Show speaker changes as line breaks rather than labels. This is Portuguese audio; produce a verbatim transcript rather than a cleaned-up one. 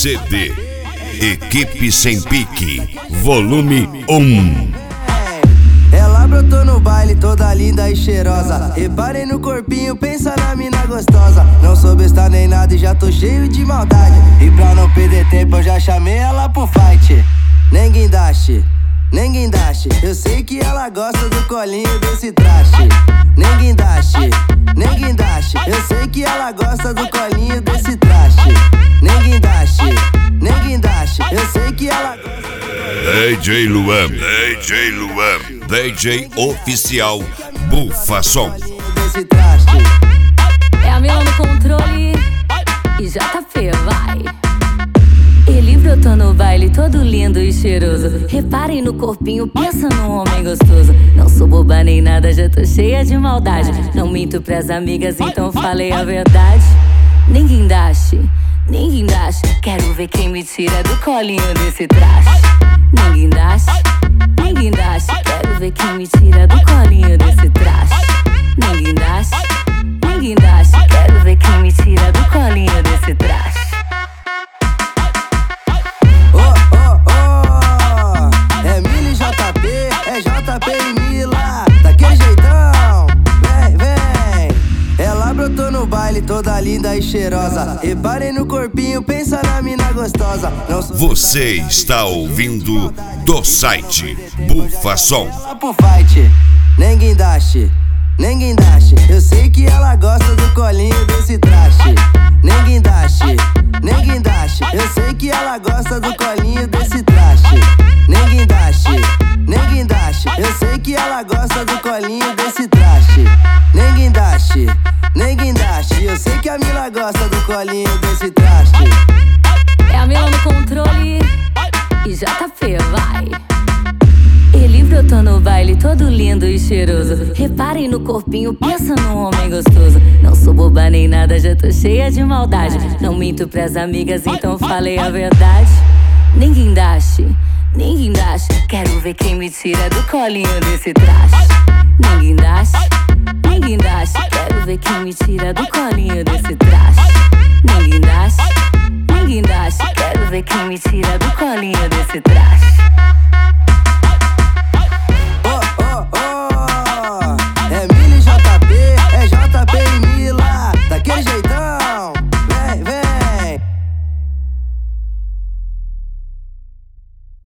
C D Equipe Sem Pique, volume um.
Ela brotou no baile toda linda e cheirosa. Reparei no corpinho, pensa na mina gostosa. Não sou besta nem nada e já tô cheio de maldade. E pra não perder tempo eu já chamei ela pro fight. Nem guindaste, nem guindaste. Eu sei que ela gosta do colinho desse traste. Nem guindaste, nem guindaste. Eu sei que ela gosta do colinho desse traste. Nem guindaste, nem guindaste. Eu sei que ela gosta.
D J Luan, D J Luan, D J oficial Bufa Som.
É a Mila no controle e J P, vai. Ele brotou no baile todo lindo e cheiroso. Reparem no corpinho, pensa num homem gostoso. Não sou boba nem nada, já tô cheia de maldade. Não minto pras amigas, então falei a verdade. Nem guindaste, nem guindaste. Quero ver quem me tira do colinho desse traste. Nem guindaste, nem guindaste. Quero ver quem me tira do colinho desse traste. Nem guindaste, nem guindaste. Quero ver quem me tira do colinho desse traste.
Oh, oh, oh, é Mila e J P, é J P e Mila. Daquele jeitão, vem, vem. Ela brotou no baile toda linda e cheirosa. Reparei no corpinho, pensa na mina gostosa.
Você está ouvindo do site Bufa Som.
Pro fight, nem guindaste, nem guindaste. Eu sei que ela gosta do colinho desse traste. Nem guindaste, nem guindaste. Eu sei que ela gosta do colinho desse traste. Nem guindaste, nem guindaste. Eu sei que ela gosta do colinho desse traste. Nem guindaste, nem guindaste. Eu sei que a Mila gosta do colinho desse traste.
É a Mila no controle e J P, vai. Ele brotou no baile todo lindo e cheiroso. Reparem no corpinho, pensa num homem gostoso. Não sou boba nem nada, já tô cheia de maldade. Não minto pras amigas, então falei a verdade. Nem guindaste, nem guindaste. Quero ver quem me tira do colinho desse traste. Nem guindaste, nem guindaste. Quero ver quem me tira do colinho desse traste. Nem guindaste, nem guindaste. Quero ver quem me tira do colinho desse traste.